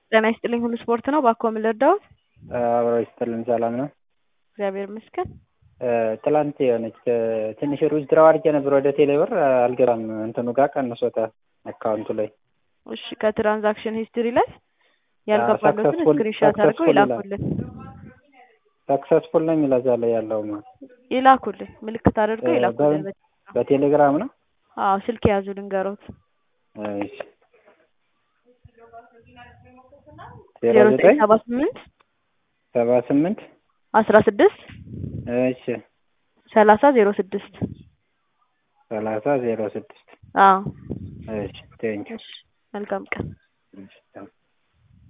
ጤና ይስጥልኝ ሁሉ ስፖርት ነው ባኮ ምን ልርዳዎት? አብሮ ይስጥልን ሰላም ነው። እግዚአብሔር ይመስገን። ትላንት የሆነች ትንሽ ሩዝ ድራው አድርጌ ነበር ወደ ቴሌብር አልገባም እንትኑ ጋር ቀንሶታል አካውንቱ ላይ። እሺ ከትራንዛክሽን ሂስትሪ ላይ ያልገባሉትን ስክሪንሾት አድርገው ይላኩልን። ሰክሰስፉል ነው የሚለው እዛ ላይ ያለው ማለት ይላኩልን ምልክት አድርገው ይላኩልን። በቴሌግራም ነው? አዎ ስልክ ያዙ ልንገሮት። እሺ 0978 78 16 እሺ 3006 3006 አዎ እሺ ቴንኪው መልካም ቀን። እሺ